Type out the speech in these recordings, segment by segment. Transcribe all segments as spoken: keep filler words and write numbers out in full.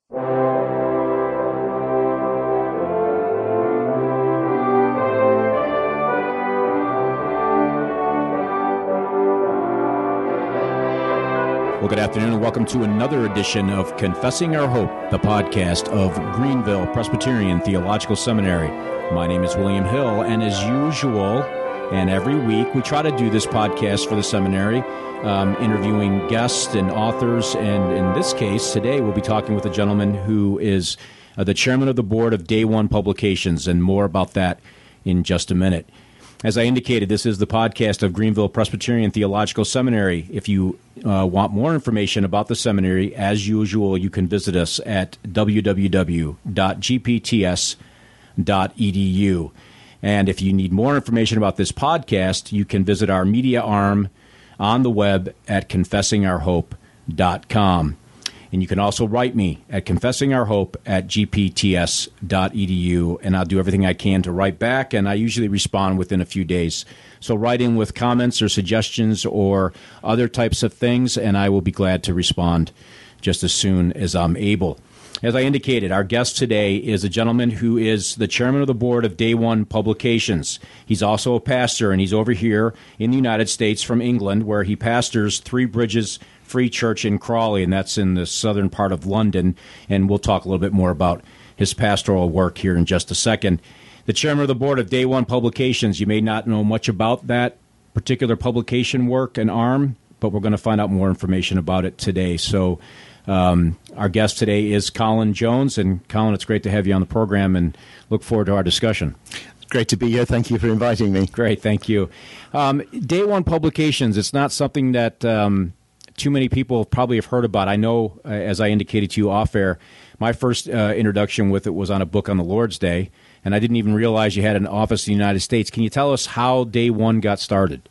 Well, good afternoon, and welcome to another edition of Confessing Our Hope, the podcast of Greenville Presbyterian Theological Seminary. My name is William Hill, and as usual, and every week, we try to do this podcast for the seminary, um, interviewing guests and authors, and in this case, today, we'll be talking with a gentleman who is uh, the chairman of the board of Day One Publications, and more about that in just a minute. As I indicated, this is the podcast of Greenville Presbyterian Theological Seminary. If you uh, want more information about the seminary, as usual, you can visit us at w w w dot g p t s dot e d u. And if you need more information about this podcast, you can visit our media arm on the web at confessing our hope dot com. And you can also write me at confessing our hope at g p t s dot e d u, and I'll do everything I can to write back, and I usually respond within a few days. So write in with comments or suggestions or other types of things, and I will be glad to respond just as soon as I'm able. As I indicated, our guest today is a gentleman who is the chairman of the board of Day One Publications. He's also a pastor, and he's over here in the United States from England, where he pastors Three Bridges Free Church in Crawley, and that's in the southern part of London, and we'll talk a little bit more about his pastoral work here in just a second. The chairman of the board of Day One Publications, you may not know much about that particular publication work and arm, but we're going to find out more information about it today. So um, our guest today is Colin Jones, and Colin, it's great to have you on the program, and look forward to our discussion. Great to be here. Thank you for inviting me. Great, thank you. Um, Day One Publications, it's not something that Um, too many people probably have heard about. I know, uh, as I indicated to you off air, my first uh, introduction with it was on a book on the Lord's Day, and I didn't even realize you had an office in the United States. Can you tell us how Day One got started?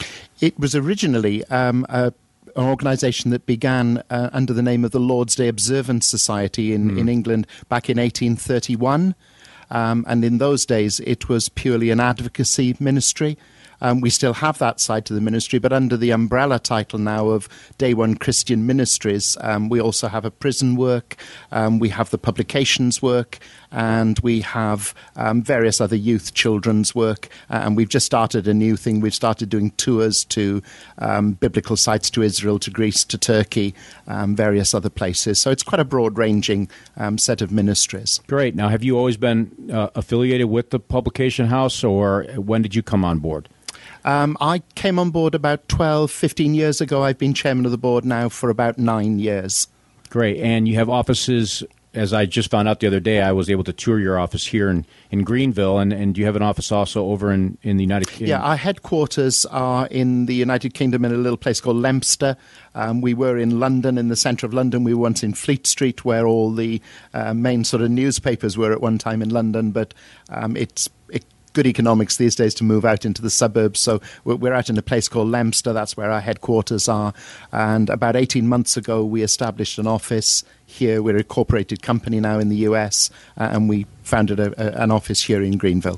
It was originally um, a, an organization that began uh, under the name of the Lord's Day Observance Society in, mm. in England back in eighteen thirty-one. Um, and in those days, it was purely an advocacy ministry. Um, we still have that side to the ministry, but under the umbrella title now of Day One Christian Ministries, um, we also have a prison work, um, we have the publications work, and we have um, various other youth children's work. Uh, and we've just started a new thing. We've started doing tours to um, biblical sites, to Israel, to Greece, to Turkey, um, various other places. So it's quite a broad-ranging um, set of ministries. Great. Now, have you always been uh, affiliated with the publication house, or when did you come on board? Um, I came on board about twelve, fifteen years ago. I've been chairman of the board now for about nine years. Great. And you have offices, as I just found out the other day, I was able to tour your office here in, in Greenville, and, and do you have an office also over in, in the United Kingdom? Yeah, our headquarters are in the United Kingdom in a little place called Leominster. Um, we were in London, in the centre of London. We were once in Fleet Street, where all the uh, main sort of newspapers were at one time in London, but um, it's it, good economics these days to move out into the suburbs. So we're out in a place called Leominster. That's where our headquarters are. And about eighteen months ago, we established an office here. We're a corporated company now in the U S, uh, and we founded a, a, an office here in Greenville.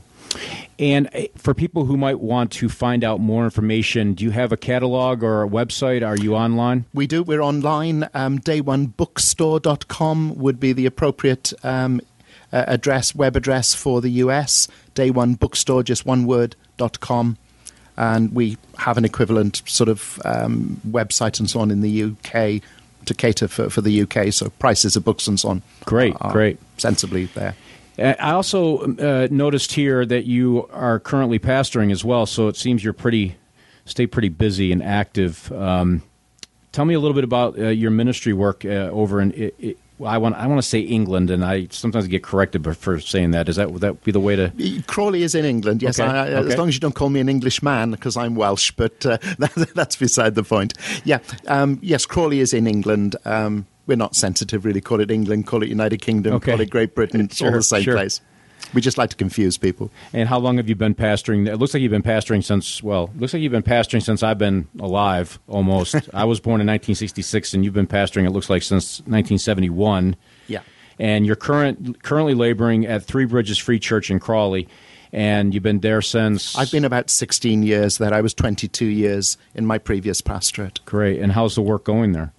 And for people who might want to find out more information, do you have a catalog or a website? Are you online? We do. We're online. Um, day one bookstore dot com would be the appropriate um Uh, address, web address for the U S, Day One Bookstore, just one word, dot com. And we have an equivalent sort of um, website and so on in the U K to cater for, for the U K, so prices of books and so on. Great, are great. Sensibly there. I also uh, noticed here that you are currently pastoring as well, so it seems you're pretty, stay pretty busy and active. Um, tell me a little bit about uh, your ministry work uh, over in it, it, Well, I want I want to say England, and I sometimes get corrected for saying that. Is that would that be the way to? Crawley is in England, yes. Okay. I, okay. As long as you don't call me an Englishman, because I'm Welsh, but uh, that, that's beside the point. Yeah, um, yes, Crawley is in England. Um, we're not sensitive, really. Call it England, call it United Kingdom, okay. call it Great Britain. It's sure, all the same sure. place. We just like to confuse people. And how long have you been pastoring? It looks like you've been pastoring since, well, it looks like you've been pastoring since I've been alive, almost. I was born in nineteen sixty-six, and you've been pastoring, it looks like, since nineteen seventy-one. Yeah. And you're current, currently laboring at Three Bridges Free Church in Crawley, and you've been there since... I've been about sixteen years there. I was twenty-two years in my previous pastorate. Great. And how's the work going there?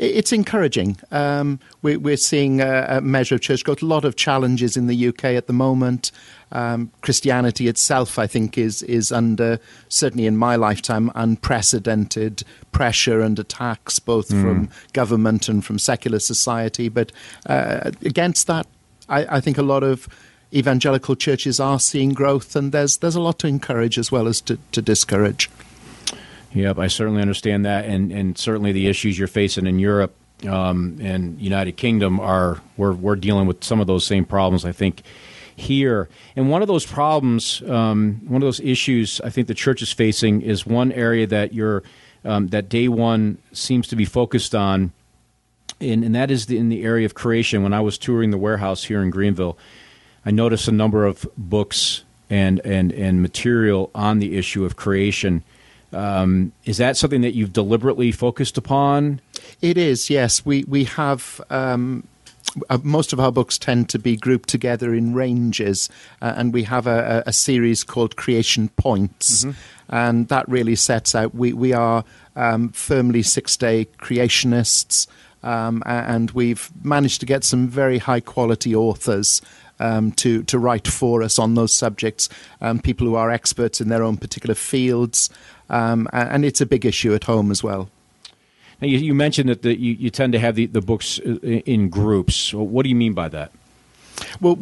It's encouraging. Um, we, we're seeing a, a measure of church growth. A lot of challenges in the U K at the moment. Um, Christianity itself, I think, is is under, certainly in my lifetime, unprecedented pressure and attacks, both mm. from government and from secular society. But uh, against that, I, I think a lot of evangelical churches are seeing growth, and there's there's a lot to encourage as well as to, to discourage. Yep, I certainly understand that, and, and certainly the issues you're facing in Europe um, and United Kingdom are we're we're dealing with some of those same problems, I think, here. And one of those problems, um, one of those issues, I think the church is facing is one area that you're um, that Day One seems to be focused on, and, and that is the, in the area of creation. When I was touring the warehouse here in Greenville, I noticed a number of books and and and material on the issue of creation. Um, is that something that you've deliberately focused upon? It is, yes. We we have um, uh, most of our books tend to be grouped together in ranges, uh, and we have a, a series called Creation Points, mm-hmm. and that really sets out. We we are um, firmly six-day creationists, um, and we've managed to get some very high-quality authors Um, to, to write for us on those subjects, um, people who are experts in their own particular fields, um, and, and it's a big issue at home as well. Now, you, you mentioned that the, you, you tend to have the, the books in groups. What do you mean by that? Well,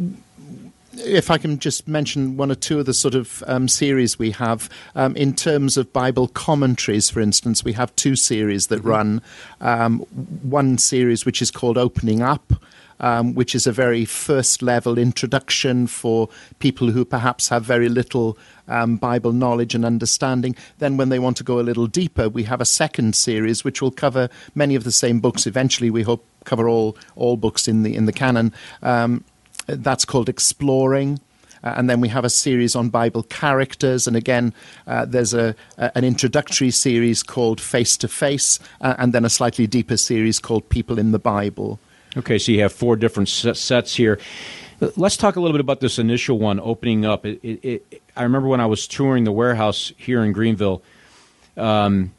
if I can just mention one or two of the sort of um, series we have, um, in terms of Bible commentaries, for instance, we have two series that mm-hmm. run. Um, one series which is called Opening Up, Um, which is a very first-level introduction for people who perhaps have very little um, Bible knowledge and understanding. Then when they want to go a little deeper, we have a second series which will cover many of the same books. Eventually, we hope cover all all books in the in the canon. Um, that's called Exploring. Uh, and then we have a series on Bible characters, and again, uh, there's a, a an introductory series called Face to Face, uh, and then a slightly deeper series called People in the Bible. Okay, so you have four different sets here. Let's talk a little bit about this initial one, Opening Up. It, it, it, I remember when I was touring the warehouse here in Greenville, um,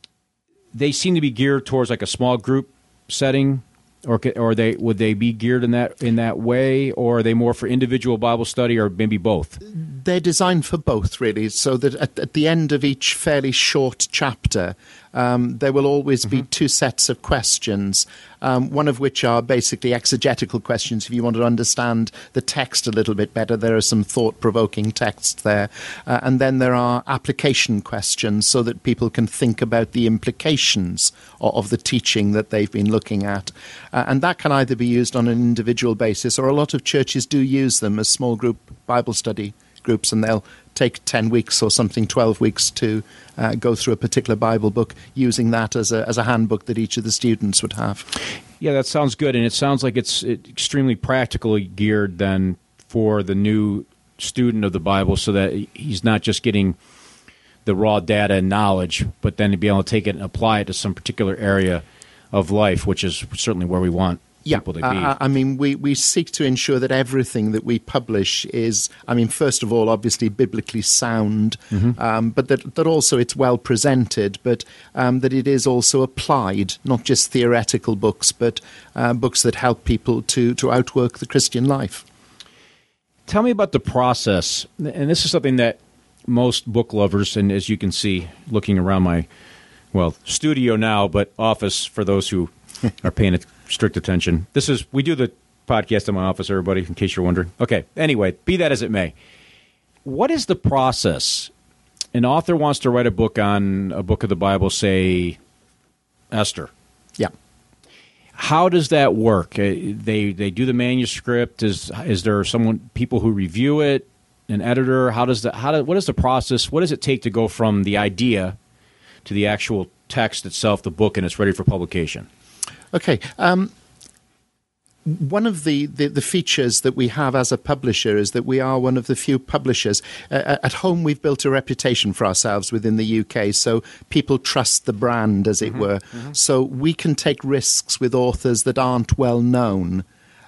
they seem to be geared towards like a small group setting, or or they would they be geared in that in that way, or are they more for individual Bible study, or maybe both? They're designed for both, really, so that at, at the end of each fairly short chapter, um, there will always mm-hmm. be two sets of questions, um, one of which are basically exegetical questions. If you want to understand the text a little bit better, there are some thought-provoking texts there. Uh, and then there are application questions so that people can think about the implications of, of the teaching that they've been looking at. Uh, and that can either be used on an individual basis, or a lot of churches do use them as small group Bible study groups, and they'll take ten weeks or something, twelve weeks to uh, go through a particular Bible book, using that as a as a handbook that each of the students would have. Yeah, that sounds good, and it sounds like it's extremely practically geared then for the new student of the Bible, so that he's not just getting the raw data and knowledge, but then to be able to take it and apply it to some particular area of life, which is certainly where we want yeah, people to be. Uh, I mean, we, we seek to ensure that everything that we publish is, I mean, first of all, obviously biblically sound, mm-hmm. um, but that, that also it's well presented, but um, that it is also applied, not just theoretical books, but uh, books that help people to, to outwork the Christian life. Tell me about the process, and this is something that most book lovers, and as you can see, looking around my, well, studio now, but office for those who are paying strict attention. This is, we do the podcast in my office, everybody, in case you're wondering. Okay, anyway, be that as it may. What is the process? An author wants to write a book on a book of the Bible, say, Esther. Yeah. How does that work? They they do the manuscript. Is is there someone, people who review it, an editor? How does the how do, what is the process? What does it take to go from the idea to the actual text itself, the book, and it's ready for publication? Okay. Um, one of the, the, the features that we have as a publisher is that we are one of the few publishers. Uh, at home, we've built a reputation for ourselves within the U K, so people trust the brand, as it mm-hmm, were. Mm-hmm. So we can take risks with authors that aren't well known.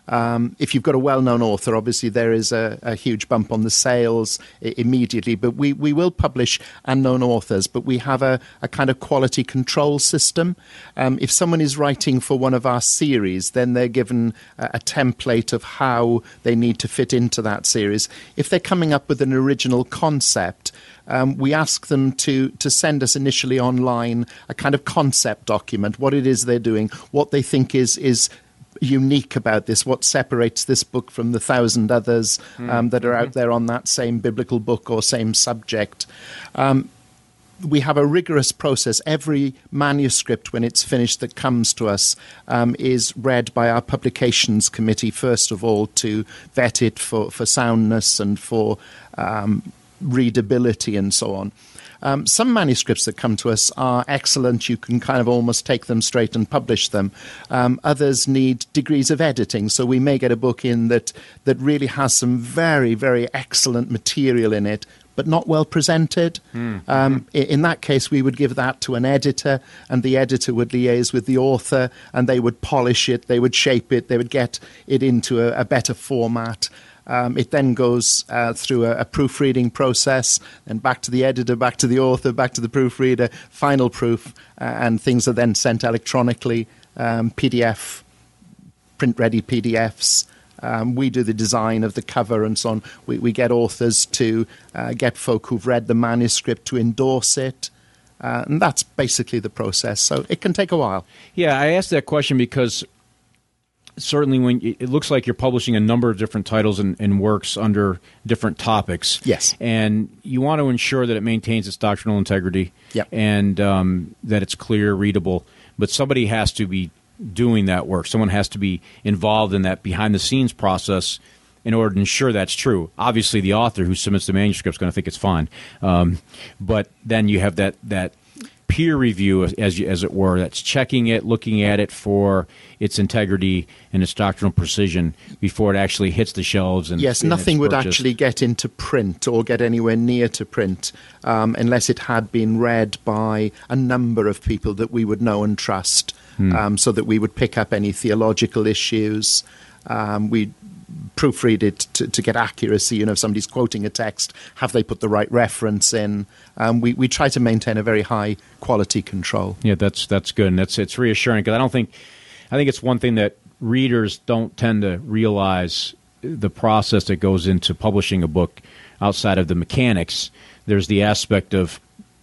Um, if you've got a well-known author, obviously there is a, a huge bump on the sales I- immediately. But we, we will publish unknown authors, but we have a, a kind of quality control system. Um, if someone is writing for one of our series, then they're given a, a template of how they need to fit into that series. If they're coming up with an original concept, Um, we ask them to, to send us initially online a kind of concept document, what it is they're doing, what they think is is unique about this, what separates this book from the thousand others um, that are out there on that same biblical book or same subject. Um, we have a rigorous process. Every manuscript, when it's finished, that comes to us um, is read by our publications committee, first of all, to vet it for, for soundness and for um, readability and so on. Um, some manuscripts that come to us are excellent. You can kind of almost take them straight and publish them. Um, others need degrees of editing. So we may get a book in that, that really has some very, very excellent material in it, but not well presented. Mm-hmm. Um, in that case, we would give that to an editor, and the editor would liaise with the author, and they would polish it, they would shape it, they would get it into a, a better format. Um, it then goes uh, through a, a proofreading process, and back to the editor, back to the author, back to the proofreader, final proof, uh, and things are then sent electronically, um, P D F, print-ready P D Fs. Um, we do the design of the cover and so on. We, we get authors to uh, get folk who've read the manuscript to endorse it. Uh, and that's basically the process. So it can take a while. Yeah, I asked that question because certainly when you, it looks like you're publishing a number of different titles and, and works under different topics. Yes. And you want to ensure that it maintains its doctrinal integrity. Yep. And um, that it's clear, readable. But somebody has to be doing that work. Someone has to be involved in that behind-the-scenes process in order to ensure that's true. Obviously, the author who submits the manuscript is going to think it's fine. Um, but then you have that that peer review, as you, as it were, that's checking it, looking at it for its integrity and its doctrinal precision before it actually hits the shelves. And yes, and nothing would purchased. actually get into print or get anywhere near to print um, unless it had been read by a number of people that we would know and trust, hmm. um, so that we would pick up any theological issues. Um, we proofread it to, to get accuracy. You know, if somebody's quoting a text, have they put the right reference in? Um, we, we try to maintain a very high quality control. Yeah, that's that's good, and that's it's reassuring because I don't think I think it's one thing that readers don't tend to realize the process that goes into publishing a book outside of the mechanics. There's the aspect of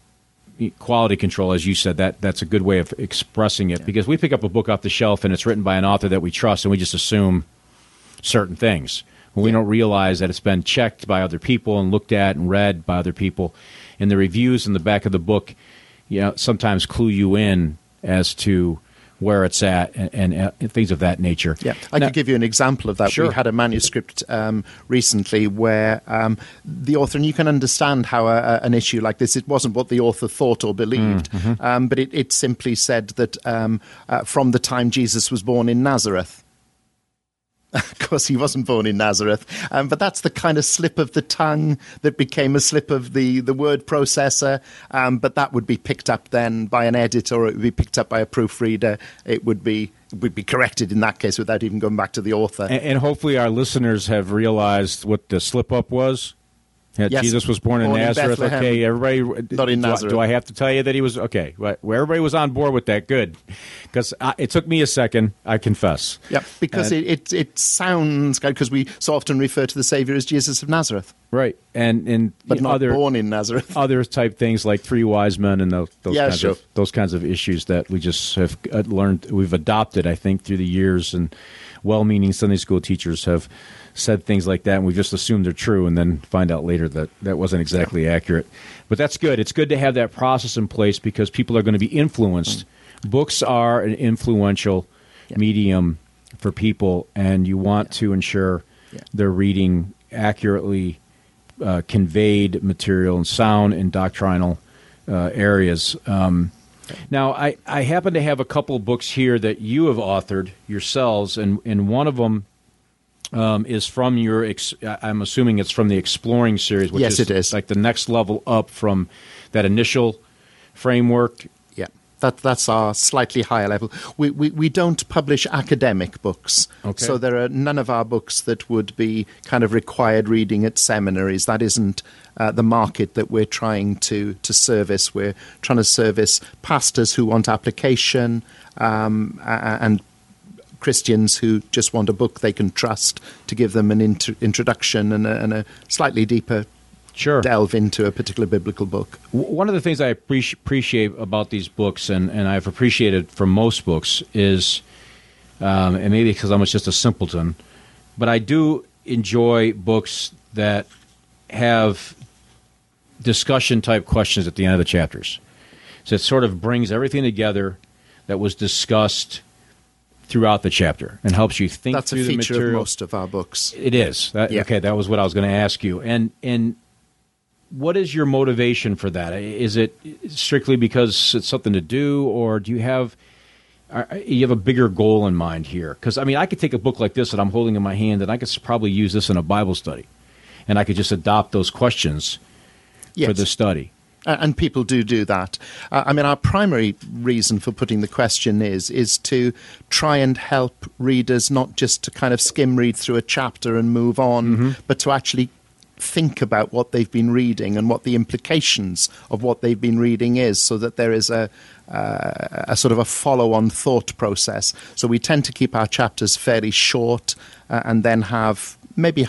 quality control, as you said. That that's a good way of expressing it, yeah. Because we pick up a book off the shelf and it's written by an author that we trust, and we just assume certain things. When we don't realize that it's been checked by other people and looked at and read by other people. And the reviews in the back of the book, you know, sometimes clue you in as to where it's at and, and, and things of that nature. Yeah, I now, could give you an example of that. Sure. We had a manuscript um, recently where um, the author, and you can understand how a, a, an issue like this, it wasn't what the author thought or believed, mm-hmm. um, but it, it simply said that um, uh, from the time Jesus was born in Nazareth. Of course, he wasn't born in Nazareth, um, but that's the kind of slip of the tongue that became a slip of the, the word processor, um, but that would be picked up then by an editor, or it would be picked up by a proofreader. It would be would be corrected in that case without even going back to the author. And, and hopefully our listeners have realized what the slip-up was. Yeah, yes. Jesus was born, born in Nazareth. In okay, everybody. Not in do Nazareth. I, do I have to tell you that he was okay? Well, everybody was on board with that. Good, because it took me a second. I confess. Yeah, because and, it, it it sounds good because we so often refer to the Savior as Jesus of Nazareth, right? And and but not other, born in Nazareth. Other type things like three wise men and those, those yeah, kinds sure. of those kinds of issues that we just have learned. We've adopted, I think, through the years, and well-meaning Sunday school teachers have said things like that, and we just assumed they're true and then find out later that that wasn't exactly yeah. accurate. But that's good. It's good to have that process in place because people are going to be influenced. Mm. Books are an influential yeah. medium for people, and you want yeah. to ensure yeah. they're reading accurately uh, conveyed material and sound and doctrinal uh, areas. Um, now, I, I happen to have a couple of books here that you have authored yourselves, and, and one of them Um, is from your, ex- I'm assuming it's from the Exploring series, which yes, is, it is like the next level up from that initial framework. Yeah. That that's our slightly higher level. We we, we don't publish academic books, okay. So there are none of our books that would be kind of required reading at seminaries. That isn't uh, the market that we're trying to to service. We're trying to service pastors who want application um, and Christians who just want a book they can trust to give them an int- introduction and a, and a slightly deeper sure. delve into a particular biblical book. One of the things I appreci- appreciate about these books, and, and I've appreciated from most books, is, um, and maybe because I'm just a simpleton, but I do enjoy books that have discussion-type questions at the end of the chapters. So it sort of brings everything together that was discussed throughout the chapter and helps you think That's through the material. That's a feature of most of our books. It is. That, yeah. Okay, that was what I was going to ask you. And and what is your motivation for that? Is it strictly because it's something to do, or do you have you have a bigger goal in mind here? Because, I mean, I could take a book like this that I'm holding in my hand, and I could probably use this in a Bible study, and I could just adopt those questions yes. for the study. Uh, and people do do that. Uh, I mean, our primary reason for putting the question is is to try and help readers not just to kind of skim read through a chapter and move on, mm-hmm. but to actually think about what they've been reading and what the implications of what they've been reading is, so that there is a, uh, a sort of a follow-on thought process. So we tend to keep our chapters fairly short uh, and then have maybe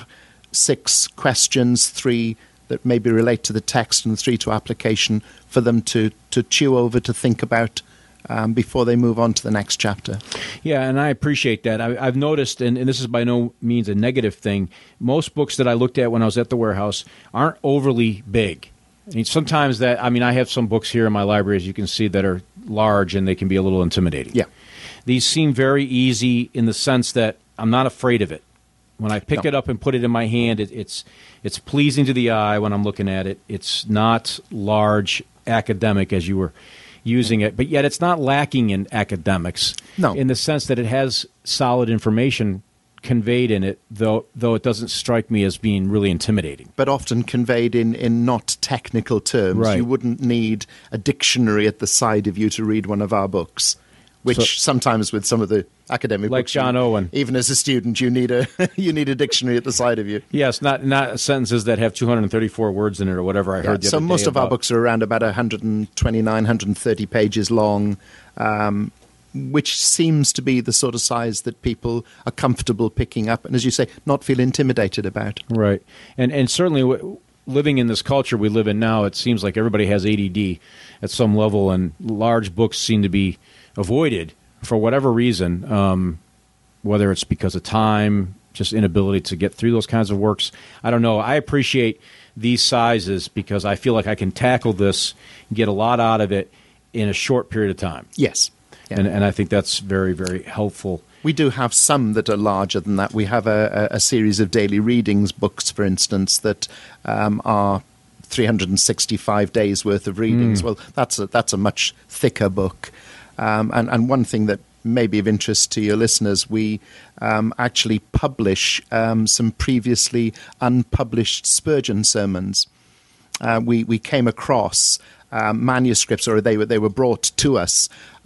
six questions, three that maybe relate to the text and three to application for them to, to chew over, to think about um, before they move on to the next chapter. Yeah, and I appreciate that. I, I've noticed, and, and this is by no means a negative thing, most books that I looked at when I was at the warehouse aren't overly big. I mean, sometimes that, I mean, I have some books here in my library, as you can see, that are large and they can be a little intimidating. Yeah. These seem very easy in the sense that I'm not afraid of it. When I pick no. it up and put it in my hand, it, it's it's pleasing to the eye when I'm looking at it. It's not large academic as you were using it, but yet it's not lacking in academics. No. In the sense that it has solid information conveyed in it, though though it doesn't strike me as being really intimidating. But often conveyed in, in not technical terms. Right. You wouldn't need a dictionary at the side of you to read one of our books, which so, sometimes with some of the academic like books, John you, Owen, even as a student, you need a you need a dictionary at the side of you. Yes, not not sentences that have two hundred thirty-four words in it or whatever I yeah, heard the so other day most of about. our books are around about one hundred twenty-nine, one hundred thirty pages long, um, which seems to be the sort of size that people are comfortable picking up, and as you say, not feel intimidated about. Right, and and certainly w- living in this culture we live in now, it seems like everybody has A D D at some level, and large books seem to be avoided for whatever reason, um, whether it's because of time, just inability to get through those kinds of works. I don't know. I appreciate these sizes because I feel like I can tackle this and get a lot out of it in a short period of time. Yes. Yeah. And, and I think that's very, very helpful. We do have some that are larger than that. We have a, a, a series of daily readings books, for instance, that um, are three hundred sixty-five days worth of readings. Mm. Well, that's a, that's a much thicker book. Um, and, and one thing that may be of interest to your listeners, we um, actually publish um, some previously unpublished Spurgeon sermons. Uh, we, we came across um, manuscripts, or they were, they were brought to us,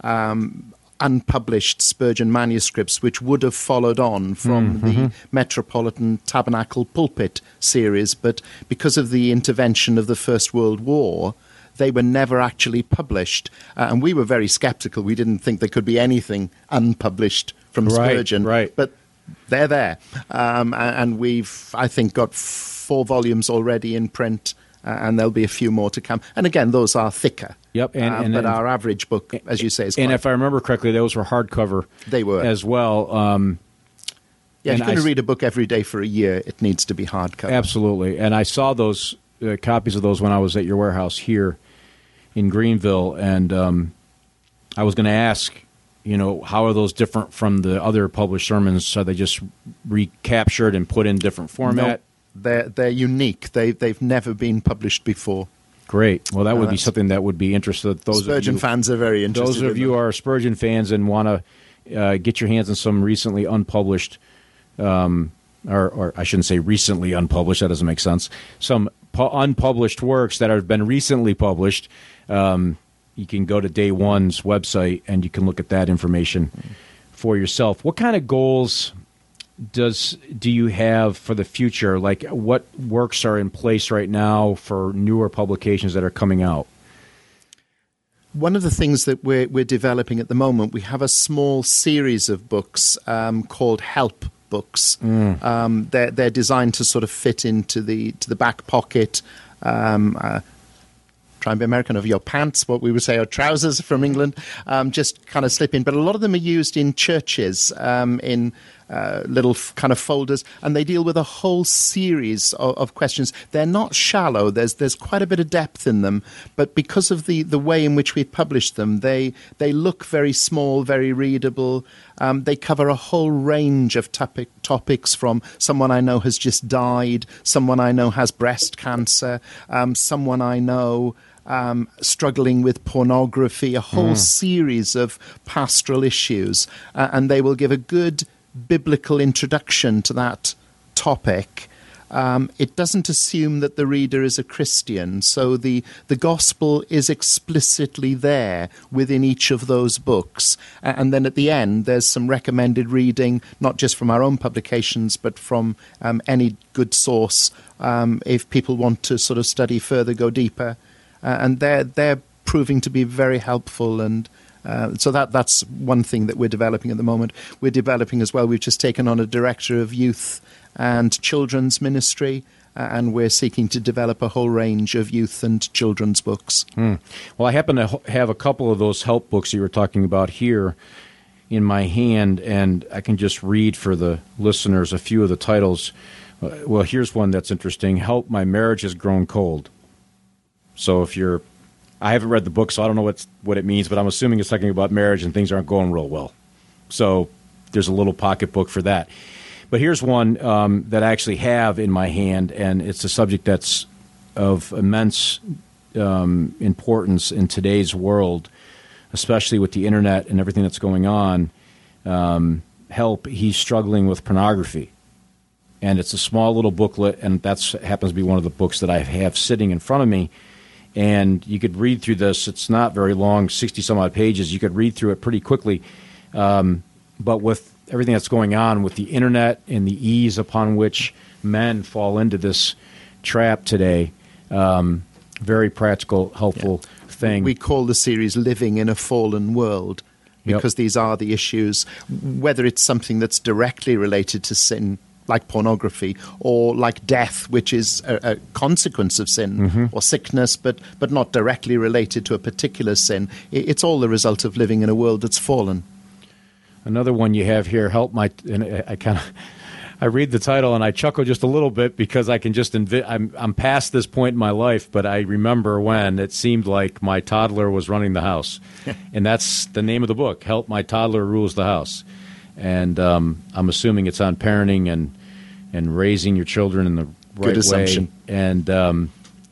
um, unpublished Spurgeon manuscripts, which would have followed on from mm-hmm. the Metropolitan Tabernacle Pulpit series. But because of the intervention of the First World War, they were never actually published. Uh, and we were very skeptical. We didn't think there could be anything unpublished from right, Spurgeon. Right. But they're there. Um, and we've, I think, got four volumes already in print, uh, and there'll be a few more to come. And again, those are thicker. Yep. And, uh, and, but and, our average book, as you say, is And quite, if I remember correctly, those were hardcover they were. as well. Um, yeah, if you're going I, to read a book every day for a year, it needs to be hardcover. Absolutely. And I saw those uh, copies of those when I was at your warehouse here in Greenville, and um, I was going to ask, you know, how are those different from the other published sermons? Are they just recaptured and put in different format? No, they're they're unique. They they've never been published before. Great. Well, that Uh, would be that's- something that would be interested. Those Spurgeon of you, fans are very interested. those of in you them. are Spurgeon fans and want to uh, get your hands on some recently unpublished, um, or, or I shouldn't say recently unpublished. That doesn't make sense. Some pu- unpublished works that have been recently published. Um, you can go to Day One's website and you can look at that information for yourself. What kind of goals does do you have for the future? Like, what works are in place right now for newer publications that are coming out? One of the things that we're, we're developing at the moment, we have a small series of books um, called Help books. Mm. Um, they're, they're designed to sort of fit into the to the back pocket. Um, uh, try and be American, of your pants, what we would say, or trousers from England, um, just kind of slip in. But a lot of them are used in churches, um, in uh, little f- kind of folders, and they deal with a whole series of, of questions. They're not shallow. There's there's quite a bit of depth in them, but because of the, the way in which we publish them, they they look very small, very readable. Um, they cover a whole range of topic, topics, from someone I know has just died, someone I know has breast cancer, um, someone I know um, struggling with pornography, a whole mm. series of pastoral issues. Uh, and they will give a good biblical introduction to that topic. Um, it doesn't assume that the reader is a Christian, so the, the gospel is explicitly there within each of those books. Uh, and then at the end, there's some recommended reading, not just from our own publications, but from um, any good source, um, if people want to sort of study further, go deeper. Uh, and they're, they're proving to be very helpful, and Uh, so that that's one thing that we're developing at the moment. We're developing as well. We've just taken on a director of youth and children's ministry, uh, and we're seeking to develop a whole range of youth and children's books. Hmm. Well, I happen to have a couple of those help books you were talking about here in my hand, and I can just read for the listeners a few of the titles. Uh, well, here's one that's interesting. Help, My Marriage Has Grown Cold. So if you're I haven't read the book, so I don't know what's, what it means, but I'm assuming it's talking about marriage and things aren't going real well. So there's a little pocketbook for that. But here's one um, that I actually have in my hand, and it's a subject that's of immense um, importance in today's world, especially with the internet and everything that's going on. Um, help, he's struggling with pornography. And it's a small little booklet, and that happens to be one of the books that I have sitting in front of me. And you could read through this. It's not very long, sixty-some-odd pages. You could read through it pretty quickly. Um, but with everything that's going on with the internet and the ease upon which men fall into this trap today, um, very practical, helpful yeah. thing. We call the series Living in a Fallen World, because yep. these are the issues, whether it's something that's directly related to sin, like pornography, or like death, which is a, a consequence of sin, mm-hmm. or sickness, but but not directly related to a particular sin. It's all the result of living in a world that's fallen. Another one you have here, Help My... And I kind of... I read the title and I chuckle just a little bit, because I can just... Invi- I'm, I'm past this point in my life, but I remember when it seemed like my toddler was running the house. And that's the name of the book, Help, My Toddler Rules the House. And um, I'm assuming it's on parenting and and raising your children in the right Good assumption. way. And um,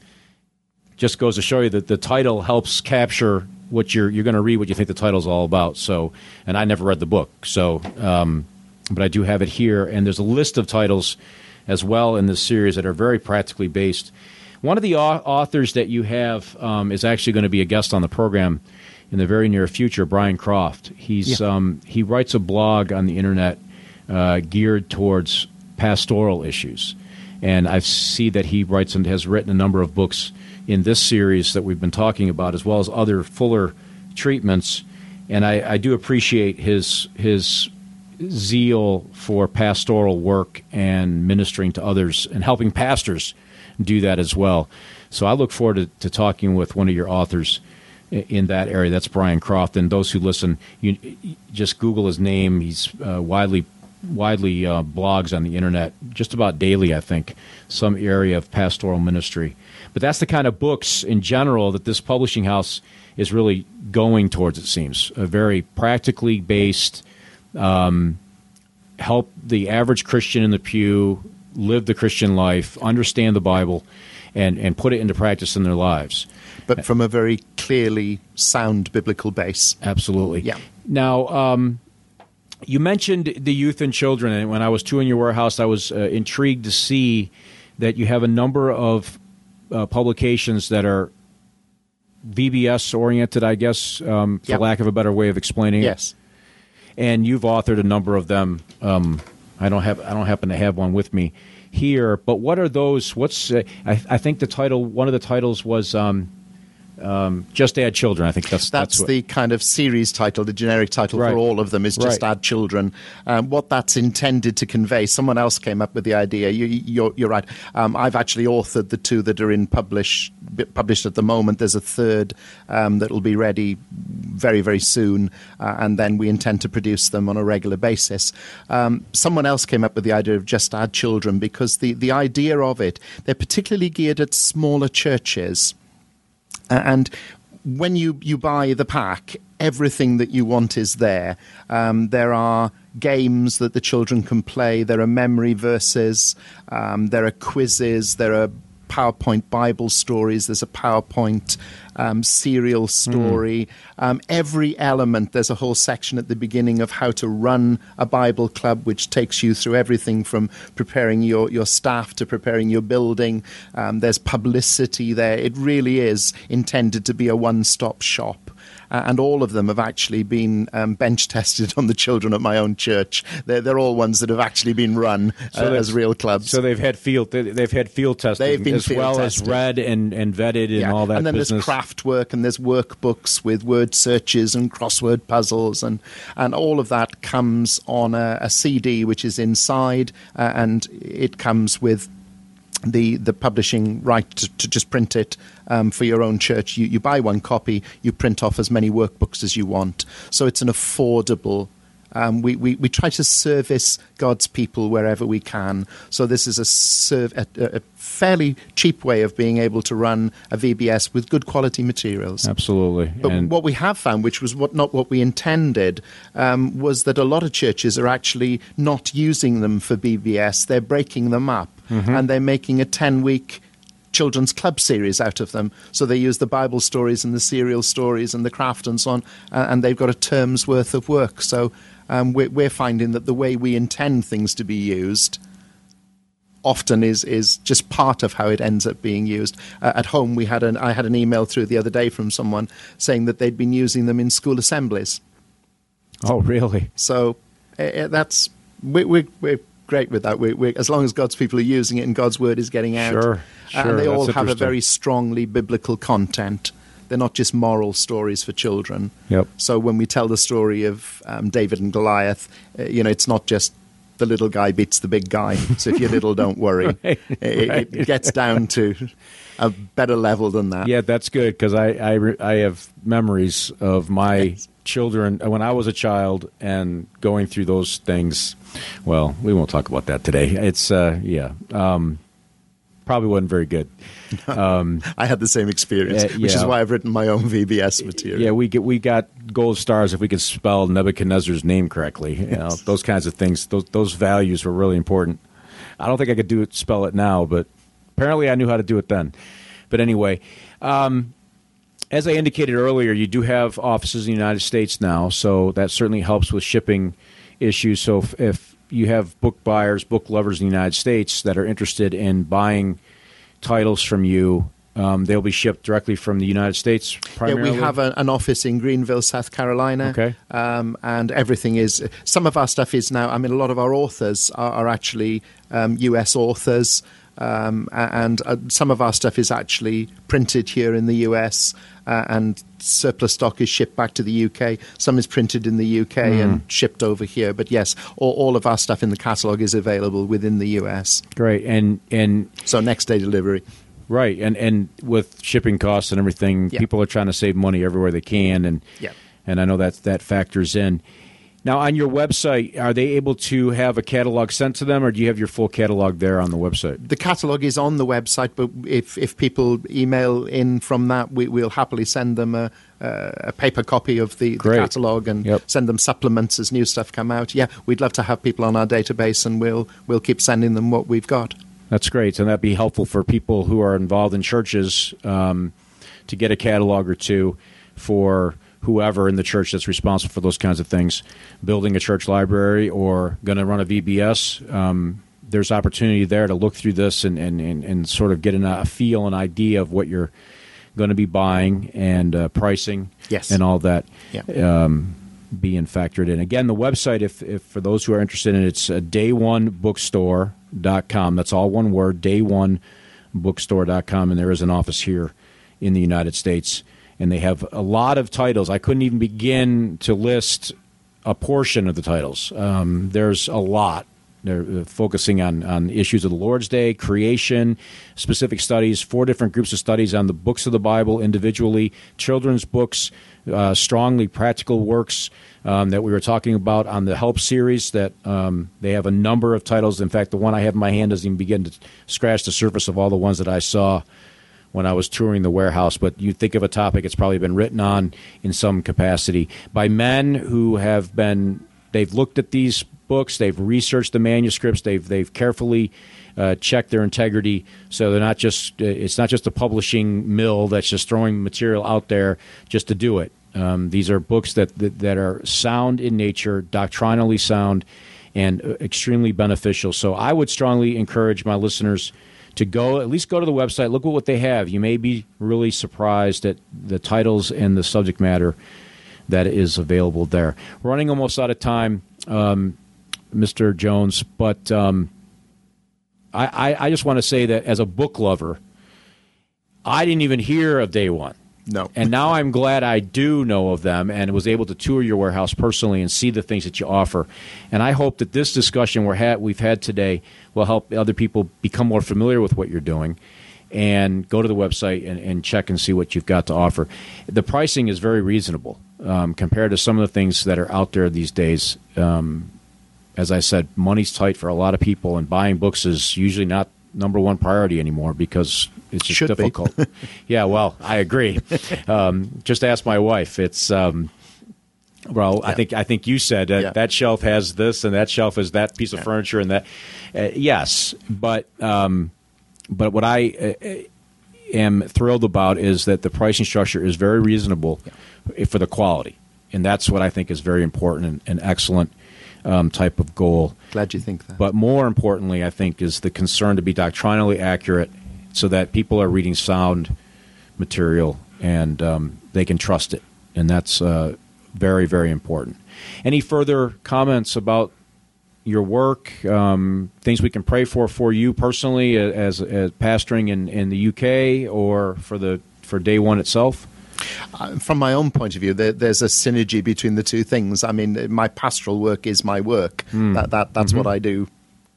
just goes to show you that the title helps capture what you're you're going to read, what you think the title's all about. So, and I never read the book, so um, but I do have it here. And there's a list of titles as well in this series that are very practically based. One of the au- authors that you have um, is actually going to be a guest on the program in the very near future, Brian Croft. He's yeah. um, he writes a blog on the internet uh, geared towards pastoral issues, and I see that he writes and has written a number of books in this series that we've been talking about, as well as other fuller treatments. And I, I do appreciate his his zeal for pastoral work and ministering to others and helping pastors do that as well. So I look forward to, to talking with one of your authors in that area. That's Brian Croft. And those who listen, you just Google his name. He's uh, widely widely uh, blogs on the internet just about daily, I think, some area of pastoral ministry. But that's the kind of books in general that this publishing house is really going towards, it seems. A very practically based, um, help the average Christian in the pew live the Christian life, understand the Bible, and, and put it into practice in their lives. But from a very clearly sound biblical base. Absolutely. Yeah. Now, um, you mentioned the youth and children, and when I was touring your warehouse, I was uh, intrigued to see that you have a number of uh, publications that are V B S oriented, I guess, um, for Yep. lack of a better way of explaining it. Yes. And you've authored a number of them. Um, I don't have I don't happen to have one with me here, but what are those? What's uh, I, I think the title? One of the titles was um, um, "Just Add Children." I think that's That's, that's what, the kind of series title, the generic title Right. for all of them is Just Right. Add Children. Um, what that's intended to convey, someone else came up with the idea. You, you're, you're right. Um, I've actually authored the two that are in publish, published at the moment. There's a third um, that will be ready very, very soon, uh, and then we intend to produce them on a regular basis. Um, someone else came up with the idea of Just Add Children because the, the idea of it, they're particularly geared at smaller churches. Uh, and when you, you buy the pack, everything that you want is there. Um, there are games that the children can play. There are memory verses. Um, there are quizzes. There are PowerPoint Bible stories. There's a PowerPoint um, serial story. Mm. Um, every element, there's a whole section at the beginning of how to run a Bible club, which takes you through everything from preparing your, your staff to preparing your building. Um, there's publicity there. It really is intended to be a one-stop shop. Uh, and all of them have actually been um, bench tested on the children at my own church. They're, they're all ones that have actually been run uh, so as real clubs. So they've had field they've had field testing They've been as field well tested. as read and, and vetted and yeah. all that. And then business. there's craft work and there's workbooks with word searches and crossword puzzles and and all of that comes on a, a C D which is inside uh, and it comes with the the publishing right to, to just print it um, for your own church. You, you buy one copy, you print off as many workbooks as you want. So it's an affordable. Um, we, we, we try to service God's people wherever we can. So this is a, serv- a, a fairly cheap way of being able to run a V B S with good quality materials. Absolutely. But and what we have found, which was what, not what we intended, um, was that a lot of churches are actually not using them for V B S. They're breaking them up. Mm-hmm. And they're making a ten-week children's club series out of them. So they use the Bible stories and the serial stories and the craft and so on, uh, and they've got a term's worth of work. So um, we're, we're finding that the way we intend things to be used often is is just part of how it ends up being used. Uh, at home, we had an I had an email through the other day from someone saying that they'd been using them in school assemblies. Oh, really? So uh, that's we, we, we're great with that. We, we, as long as God's people are using it and God's word is getting out. Sure, sure. Uh, and they all That's have a interesting. very strongly biblical content. They're not just moral stories for children. Yep. So when we tell the story of um, David and Goliath, uh, you know, it's not just the little guy beats the big guy. So if you're little, don't worry. Right, it, right. it gets down to a better level than that. Yeah, that's good because I, I, re- I have memories of my Yes. children when I was a child and going through those things. Well, we won't talk about that today. It's, uh, yeah, um, probably wasn't very good. Um, I had the same experience, Uh, which is yeah. why I've written my own V B S material. yeah, we get we got gold stars if we could spell Nebuchadnezzar's name correctly. You know, those kinds of things. Those those values were really important. I don't think I could do it spell it now, but apparently I knew how to do it then. But anyway, um, as I indicated earlier, you do have offices in the United States now, so that certainly helps with shipping issues. So if, if you have book buyers, book lovers in the United States that are interested in buying titles from you, um, they'll be shipped directly from the United States primarily? Yeah, we have a, an office in Greenville, South Carolina. Okay. Um, and everything is, some of our stuff is now, I mean, a lot of our authors are, are actually um, U S authors. Um, and uh, some of our stuff is actually printed here in the U S uh, and surplus stock is shipped back to the U K. Some is printed in the U K mm. and shipped over here. But yes, all, all of our stuff in the catalogue is available within the U S. Great. And and so next day delivery. Right. And and with shipping costs and everything, yeah. people are trying to save money everywhere they can. And yeah. and I know that that factors in. Now, on your website, are they able to have a catalog sent to them, or do you have your full catalog there on the website? The catalog is on the website, but if, if people email in from that, we, we'll happily send them a, a paper copy of the, the catalog and yep. send them supplements as new stuff come out. Yeah, we'd love to have people on our database, and we'll we'll keep sending them what we've got. That's great, and that'd be helpful for people who are involved in churches um, to get a catalog or two for whoever in the church that's responsible for those kinds of things, building a church library or going to run a V B S. Um, there's opportunity there to look through this and, and, and, and sort of get an, a feel, an idea of what you're going to be buying and uh, pricing yes. and all that yeah. um, being factored in. Again, the website, if, if for those who are interested in it, it's uh, day one bookstore dot com. That's all one word, day one bookstore dot com, and there is an office here in the United States. And they have a lot of titles. I couldn't even begin to list a portion of the titles. Um, there's a lot. They're focusing on, on issues of the Lord's Day, creation, specific studies, four different groups of studies on the books of the Bible individually, children's books, uh, strongly practical works um, that we were talking about on the Help series. That um, they have a number of titles. In fact, the one I have in my hand doesn't even begin to scratch the surface of all the ones that I saw when I was touring the warehouse. But you think of a topic, it's probably been written on in some capacity by men who have been, they've looked at these books, they've researched the manuscripts, they've they've carefully uh, checked their integrity. So they're not just, uh, it's not just a publishing mill that's just throwing material out there just to do it. Um, these are books that, that that are sound in nature, doctrinally sound, and uh, extremely beneficial. So I would strongly encourage my listeners to go, at least go to the website, look at what they have. You may be really surprised at the titles and the subject matter that is available there. We're running almost out of time, um, Mister Jones, but um, I, I, I just want to say that as a book lover, I didn't even hear of Day One. No. And now I'm glad I do know of them and was able to tour your warehouse personally and see the things that you offer. And I hope that this discussion we're had, we've had today will help other people become more familiar with what you're doing and go to the website and, and check and see what you've got to offer. The pricing is very reasonable um, compared to some of the things that are out there these days. Um, as I said, money's tight for a lot of people, and buying books is usually not number one priority anymore because it's just Should difficult. Yeah, well, I agree. Um, just ask my wife. It's um, well, yeah. I think I think you said that, yeah. that shelf has this and that shelf has that piece of yeah. furniture and that. Uh, yes, but um, but what I uh, am thrilled about is that the pricing structure is very reasonable yeah. for the quality, and that's what I think is very important and, and excellent. Um, type of goal. Glad you think that. But more importantly, I think, is the concern to be doctrinally accurate so that people are reading sound material and um, they can trust it. And that's uh, very, very important. Any further comments about your work, um, things we can pray for for you personally as, as pastoring in, in the U K or for the for Day One itself? Uh, from my own point of view, there, there's a synergy between the two things. I mean, my pastoral work is my work. Mm. That, that That's mm-hmm. what I do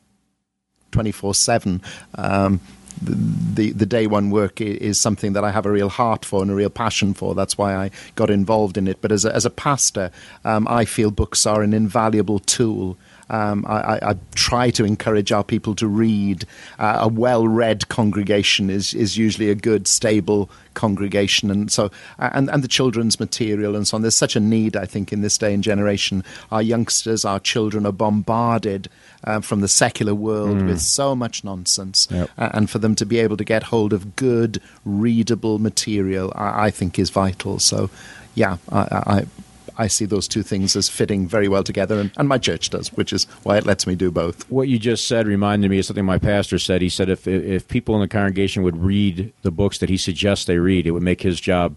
twenty-four seven. Um, the, the, the Day One work is something that I have a real heart for and a real passion for. That's why I got involved in it. But as a, as a pastor, um, I feel books are an invaluable tool. Um, I, I, I try to encourage our people to read. Uh, a well-read congregation is, is usually a good, stable congregation, and so and, and the children's material and so on. There's such a need, I think, in this day and generation. Our youngsters, our children are bombarded uh, from the secular world mm. with so much nonsense, yep. uh, and for them to be able to get hold of good, readable material, I, I think, is vital. So, yeah, I. I I see those two things as fitting very well together, and, and my church does, which is why it lets me do both. What you just said reminded me of something my pastor said. He said if if people in the congregation would read the books that he suggests they read, it would make his job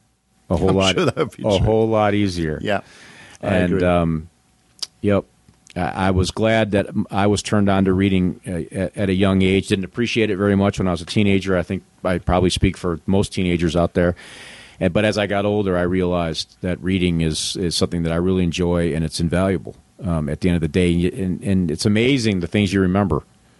a whole I'm lot sure that would be a true. whole lot easier. Yeah, I and agree. Um, yep. I was glad that I was turned on to reading at, at a young age. Didn't appreciate it very much when I was a teenager. I think I probably speak for most teenagers out there. And, but as I got older, I realized that reading is, is something that I really enjoy, and it's invaluable um, at the end of the day. And, and it's amazing the things you remember.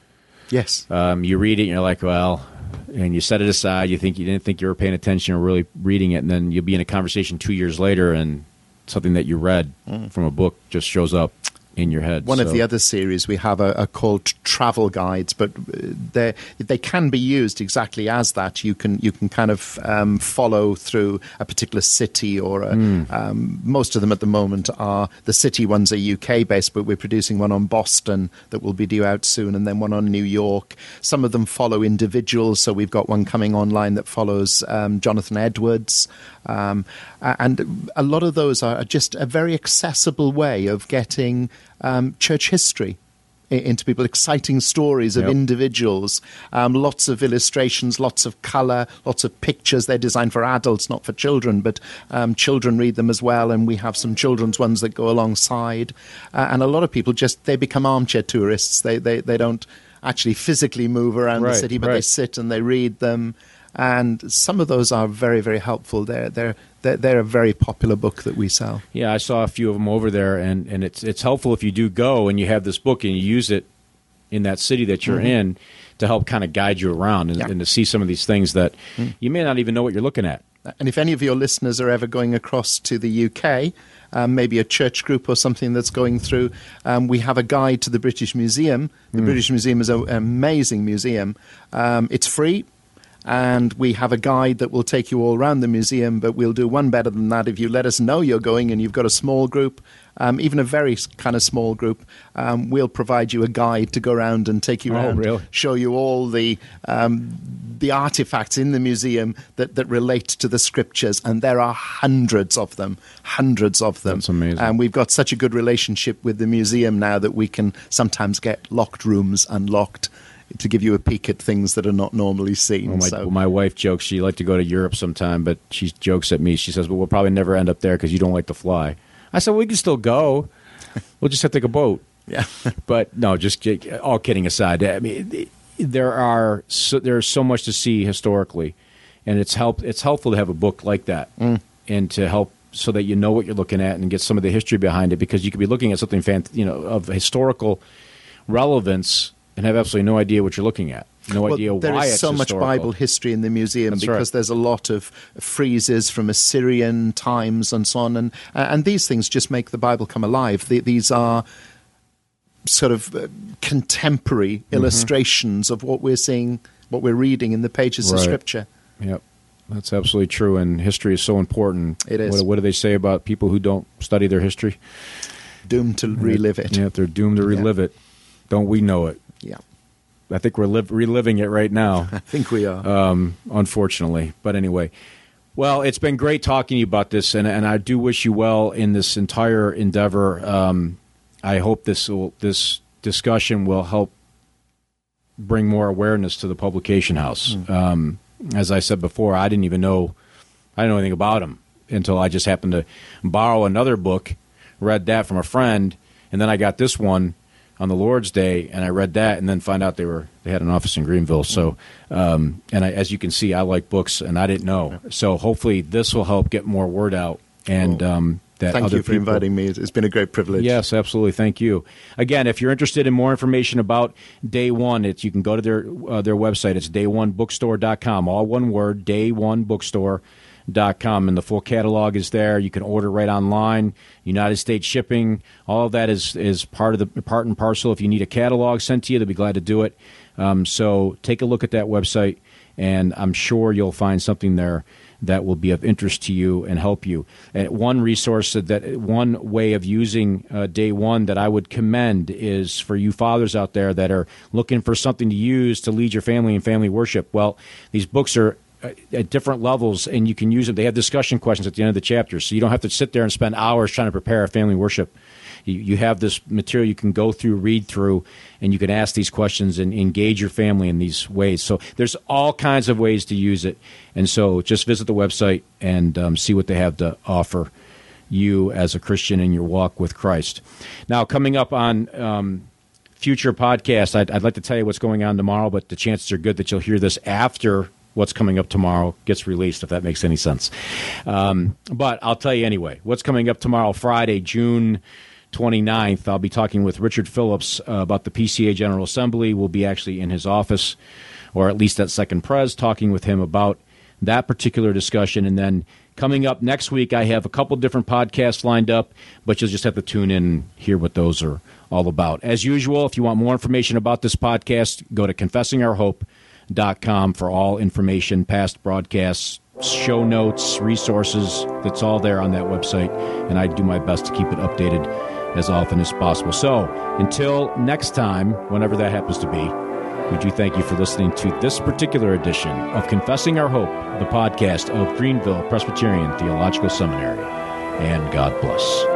Yes. Um, you read it, and you're like, well, and you set it aside. You think you didn't think you were paying attention or really reading it, and then you'll be in a conversation two years later, and something that you read mm. from a book just shows up in your head. One so. of the other series we have are, are called travel guides, but they they can be used exactly as that. You can you can kind of um, follow through a particular city, or a, mm. um, most of them at the moment are the city ones are U K based, but we're producing one on Boston that will be due out soon, and then one on New York. Some of them follow individuals, so we've got one coming online that follows um, Jonathan Edwards. Um, and a lot of those are just a very accessible way of getting um, church history into people, exciting stories of Yep. individuals, um, lots of illustrations, lots of colour, lots of pictures. They're designed for adults, not for children, but um, children read them as well, and we have some children's ones that go alongside. Uh, and a lot of people just, they become armchair tourists. They, they, they don't actually physically move around Right, the city, but right. they sit and they read them. And some of those are very, very helpful. They're, they're, they're, they're a very popular book that we sell. Yeah, I saw a few of them over there, and, and it's it's helpful if you do go and you have this book and you use it in that city that you're Mm-hmm. in to help kind of guide you around and, Yeah. and to see some of these things that Mm. you may not even know what you're looking at. And if any of your listeners are ever going across to the U K, um, maybe a church group or something that's going through, um, we have a guide to the British Museum. The British Museum is a- an amazing museum. Um, it's free. And we have a guide that will take you all around the museum, but we'll do one better than that. If you let us know you're going and you've got a small group, um, even a very s- kind of small group, um, we'll provide you a guide to go around and take you Oh, around, really? show you all the um, the artifacts in the museum that, that relate to the scriptures. And there are hundreds of them, hundreds of them. That's amazing. And we've got such a good relationship with the museum now that we can sometimes get locked rooms unlocked to give you a peek at things that are not normally seen. Well, my, so. well, my wife jokes she'd like to go to Europe sometime, but she jokes at me. She says, well, we'll probably never end up there because you don't like to fly. I said, well, we can still go. We'll just have to take a boat. Yeah. But no, just all kidding aside. I mean, there are so, there's so much to see historically, and it's help it's helpful to have a book like that Mm. and to help so that you know what you're looking at and get some of the history behind it, because you could be looking at something fan, you know, of historical relevance and have absolutely no idea what you're looking at. No Well, idea there why is it's so much historical. Bible history in the museum That's because right. there's a lot of friezes from Assyrian times and so on, and uh, and these things just make the Bible come alive. The, these are sort of uh, contemporary Mm-hmm. illustrations of what we're seeing, what we're reading in the pages of Right. Scripture. Yep, that's absolutely true, and history is so important. It is. What, what do they say about people who don't study their history? Doomed to relive it. Yeah, they're doomed to relive it. Don't we know it? Yeah, I think we're live, reliving it right now, I think we are. um, unfortunately. But anyway, well, it's been great talking to you about this, and, and I do wish you well in this entire endeavor. Um, I hope this will, this discussion will help bring more awareness to the publication house. Mm. Um, as I said before, I didn't even know I didn't know anything about them until I just happened to borrow another book, read that from a friend, and then I got this one on the Lord's Day, and I read that, and then find out they were they had an office in Greenville. So, um, and I, as you can see, I like books, and I didn't know. So hopefully, this will help get more word out, and Cool. um, that Thank other you for people- inviting me. It's been a great privilege. Yes, absolutely. Thank you. Again, if you're interested in more information about Day One, it's you can go to their uh, their website. It's day one bookstore dot com. All one word, day one bookstore dot com, and the full catalog is there. You can order right online. United States shipping. All of that is is part of the part and parcel. If you need a catalog sent to you, they'll be glad to do it. Um, so take a look at that website, and I'm sure you'll find something there that will be of interest to you and help you. And one resource that, that one way of using uh, Day One that I would commend is for you fathers out there that are looking for something to use to lead your family in family worship. Well, these books are uh, at different levels, and you can use them. They have discussion questions at the end of the chapter, so you don't have to sit there and spend hours trying to prepare a family worship. You, you have this material you can go through, read through, and you can ask these questions and engage your family in these ways. So there's all kinds of ways to use it. And so just visit the website and um, see what they have to offer you as a Christian in your walk with Christ. Now, coming up on um, future podcasts, I'd, I'd like to tell you what's going on tomorrow, but the chances are good that you'll hear this after what's coming up tomorrow gets released, if that makes any sense. Um, but I'll tell you anyway. What's coming up tomorrow, Friday, June twenty-ninth, I'll be talking with Richard Phillips uh, about the P C A General Assembly. We'll be actually in his office, or at least at Second Pres, talking with him about that particular discussion. And then coming up next week, I have a couple different podcasts lined up, but you'll just have to tune in and hear what those are all about. As usual, if you want more information about this podcast, go to confessing our hope dot com for all information, past broadcasts, show notes, resources. That's all there on that website, and I do my best to keep it updated as often as possible. So until next time, whenever that happens to be, we do thank you for listening to this particular edition of Confessing Our Hope, the podcast of Greenville Presbyterian Theological Seminary. And God bless.